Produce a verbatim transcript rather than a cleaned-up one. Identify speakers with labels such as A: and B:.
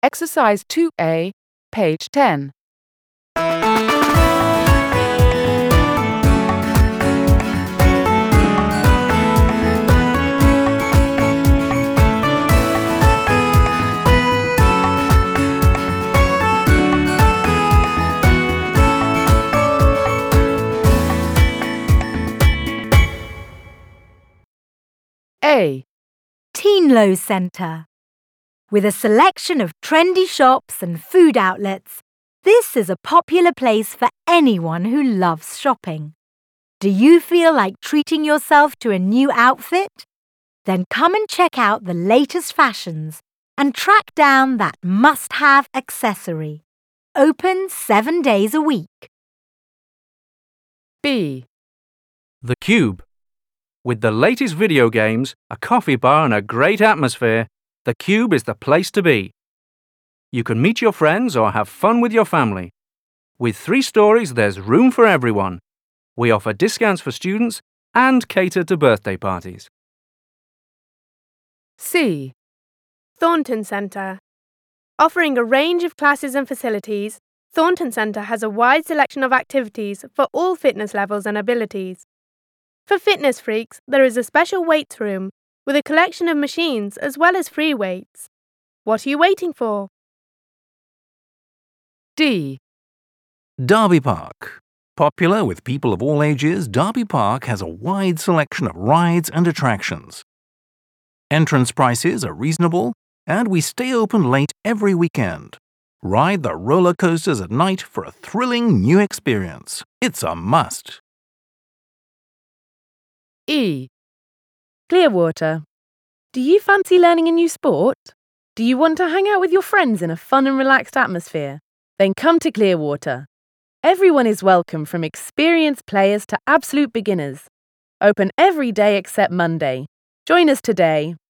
A: Exercise two A, page ten. A.
B: Teenlow Centre. With a selection of trendy shops and food outlets, this is a popular place for anyone who loves shopping. Do you feel like treating yourself to a new outfit? Then come and check out the latest fashions and track down that must-have accessory. Open seven days a week.
A: B.
C: The Cube. With the latest video games, a coffee bar and a great atmosphere, The Cube is the place to be. You can meet your friends or have fun with your family. With three stories, there's room for everyone. We offer discounts for students and cater to birthday parties.
A: C.
D: Thornton Centre. Offering a range of classes and facilities, Thornton Centre has a wide selection of activities for all fitness levels and abilities. For fitness freaks, there is a special weights room with a collection of machines as well as free weights. What are you waiting for?
A: D.
E: Derby Park. Popular with people of all ages, Derby Park has a wide selection of rides and attractions. Entrance prices are reasonable, and we stay open late every weekend. Ride the roller coasters at night for a thrilling new experience. It's a must.
A: E. Clearwater. Do you fancy learning a new sport? Do you want to hang out with your friends in a fun and relaxed atmosphere? Then come to Clearwater. Everyone is welcome, from experienced players to absolute beginners. Open every day except Monday. Join us today.